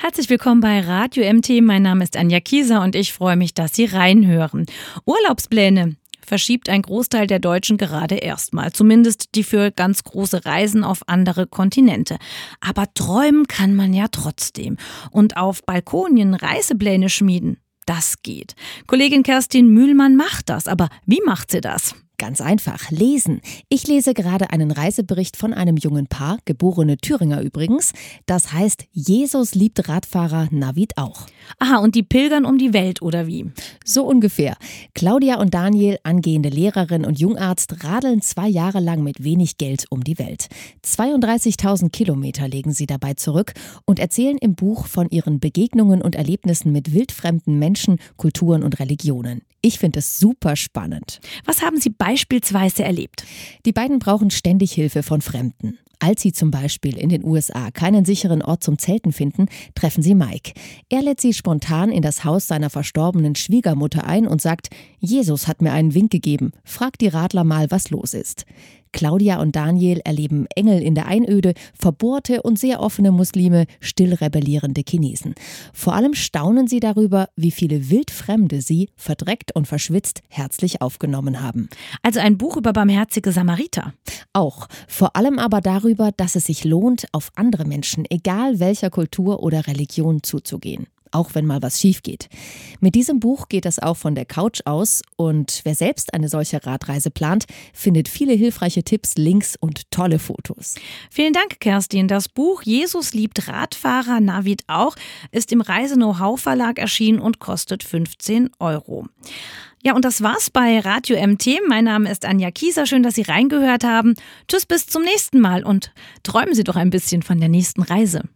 Herzlich willkommen bei Radio MT. Mein Name ist Anja Kieser und ich freue mich, dass Sie reinhören. Urlaubspläne verschiebt ein Großteil der Deutschen gerade erstmal. Zumindest die für ganz große Reisen auf andere Kontinente. Aber träumen kann man ja trotzdem. Und auf Balkonien Reisepläne schmieden, das geht. Kollegin Kerstin Mühlmann macht das. Aber wie macht sie das? Ganz einfach, lesen. Ich lese gerade einen Reisebericht von einem jungen Paar, geborene Thüringer übrigens. Das heißt, Jesus liebt Radfahrer, Navid auch. Aha, und die pilgern um die Welt, oder wie? So ungefähr. Claudia und Daniel, angehende Lehrerin und Jungarzt, radeln 2 Jahre lang mit wenig Geld um die Welt. 32.000 Kilometer legen sie dabei zurück und erzählen im Buch von ihren Begegnungen und Erlebnissen mit wildfremden Menschen, Kulturen und Religionen. Ich finde es super spannend. Was haben Sie beispielsweise erlebt? Die beiden brauchen ständig Hilfe von Fremden. Als sie zum Beispiel in den USA keinen sicheren Ort zum Zelten finden, treffen sie Mike. Er lädt sie spontan in das Haus seiner verstorbenen Schwiegermutter ein und sagt, Jesus hat mir einen Wink gegeben, frag die Radler mal, was los ist. Claudia und Daniel erleben Engel in der Einöde, verbohrte und sehr offene Muslime, still rebellierende Chinesen. Vor allem staunen sie darüber, wie viele Wildfremde sie, verdreckt und verschwitzt, herzlich aufgenommen haben. Also ein Buch über barmherzige Samariter. Auch, vor allem aber darüber, dass es sich lohnt, auf andere Menschen, egal welcher Kultur oder Religion, zuzugehen. Auch wenn mal was schief geht. Mit diesem Buch geht das auch von der Couch aus und wer selbst eine solche Radreise plant, findet viele hilfreiche Tipps, Links und tolle Fotos. Vielen Dank, Kerstin. Das Buch Jesus liebt Radfahrer, Navid auch ist im Reise-Know-how-Verlag erschienen und kostet 15 €. Ja, und das war's bei Radio MT. Mein Name ist Anja Kieser. Schön, dass Sie reingehört haben. Tschüss, bis zum nächsten Mal und träumen Sie doch ein bisschen von der nächsten Reise.